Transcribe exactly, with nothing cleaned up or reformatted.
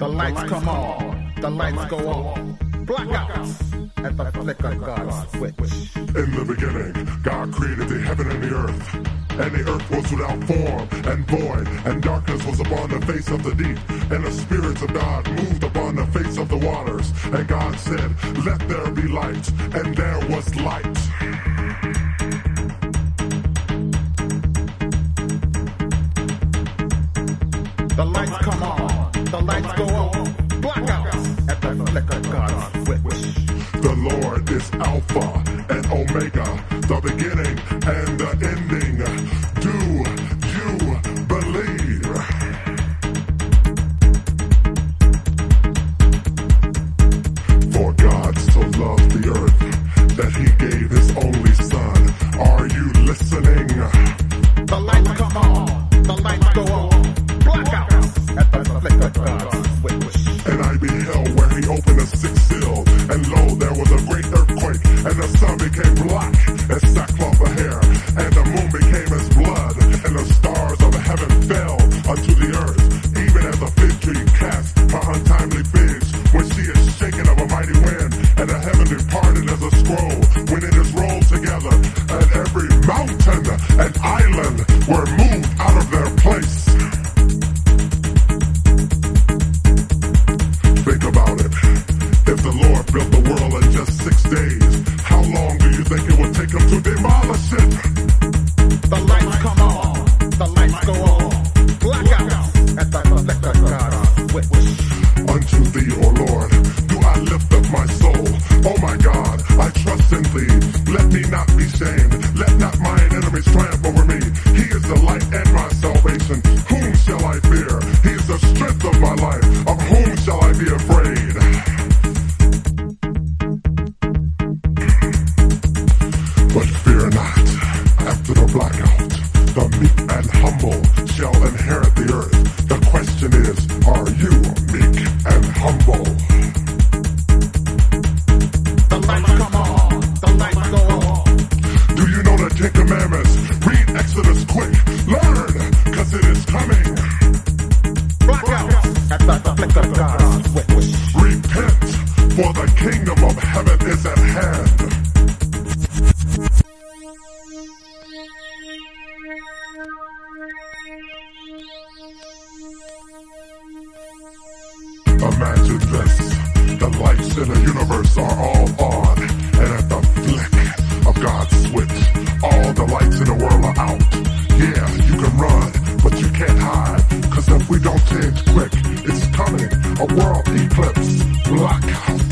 The lights come on, the lights go off. Blackouts at the flick of God's switch. In the beginning, God created the heaven and the earth. And the earth was without form and void, and darkness was upon the face of the deep. And the spirits of God moved upon the face of the waters. And God said, let there be light. And there was light. The lights come on, the lights go off. Blackouts at the flick of God's switch. The Lord is Alpha and Omega, the beginning and the ending. Do you believe? For God so loved the earth that he gave his only son. Are you listening? The lights come on, the lights go off. Blackouts at the flick of God's switch. And I beheld where he opened a sixth seal, and lo, there was a great earthquake, and the sun became black as sackcloth of hair, and the moon became as blood, and the stars of heaven fell unto the earth, even as a fig tree cast her untimely figs, when she is shaken of a mighty wind, and the heaven departed as a scroll, when it is rolled together, and every mountain and island were moved out of their place. Think about it. If the Lord built the world in just six days, how long do you think it would take him to demolish it? The lights come on, the lights go off. Blackouts at the flick of God's switch. Unto thee, O Lord, do I lift up my soul. Oh my God, I trust in thee. Let me not be shamed. Let not mine enemies triumph over me. He is the light and my salvation. Whom shall I fear? He is the strength of my life. Of whom shall I be afraid? But fear not, after the blackout, the meek and humble shall inherit the earth. The question is, are you meek and humble? The lights come on, the lights go off. Do you know the Ten Commandments? Read Exodus quick. Learn, cause it is coming. Blackouts at the flick of God's switch. Repent, for the kingdom of heaven is at hand. Imagine this, the lights in the universe are all on, and at the flick of God's switch, all the lights in the world are out. Yeah, you can run, but you can't hide, cause if we don't change quick, it's coming, a world eclipse, blackout.